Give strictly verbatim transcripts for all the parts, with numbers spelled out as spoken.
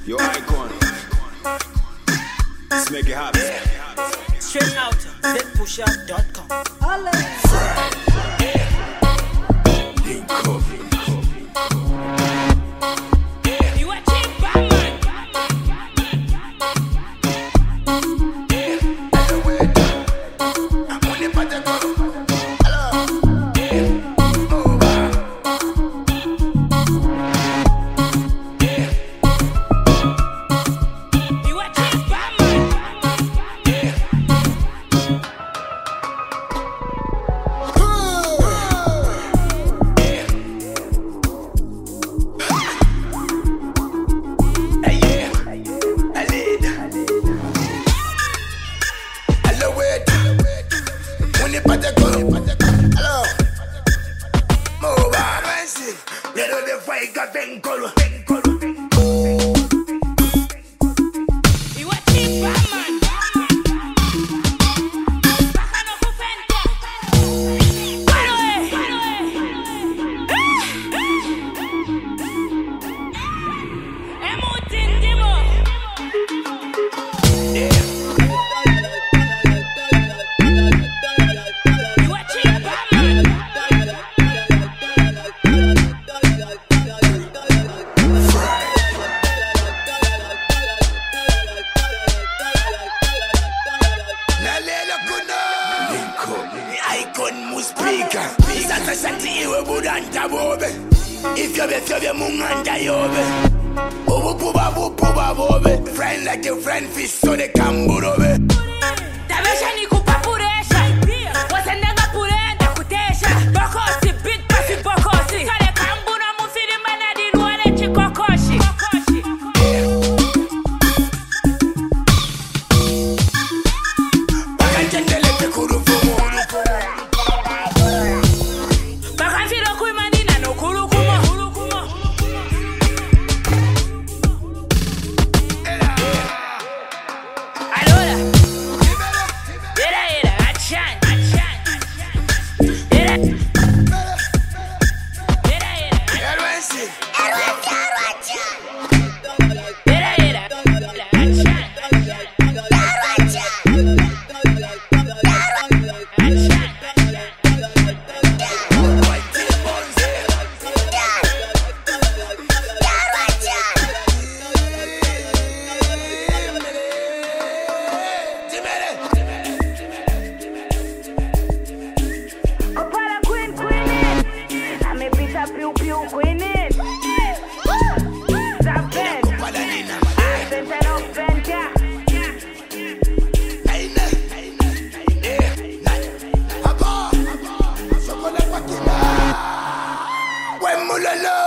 Yo, icon. Let's make it happen. Straight out, zed pusher dot com. Link up. You a cheap Batman. If you be if you munganda yobe, obu puba bu puba bobe. Friend like a friend fish so they can burobe. Tabesha ni kupapuresha, wasendanga purenda kutesha. Bokosi beat pasi bokosi, kale kambuna mufiri manadi nuane chikokoshi. Bakantendele te kurufumu. Bakanfiro kuimanina no kurukumo. Piu piu queen it. Zapen. Accent and open yeah. When mulalo.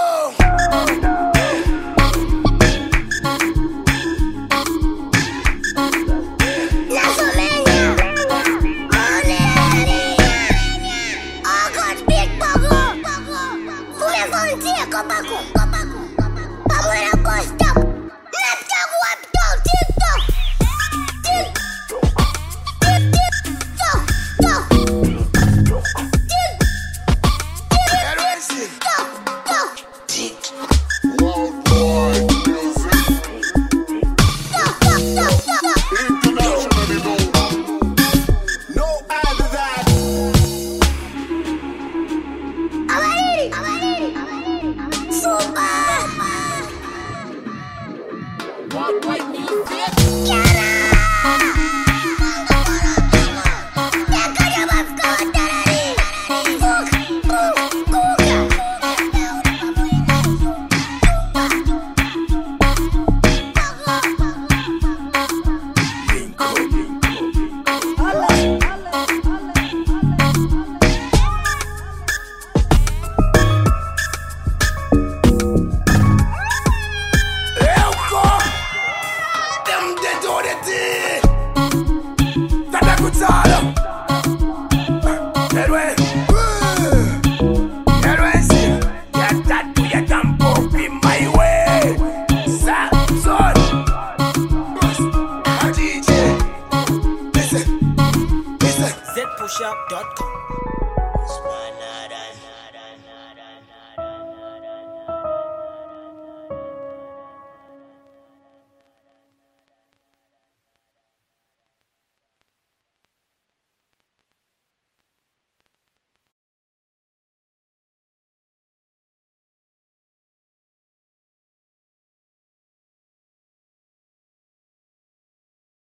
What white music?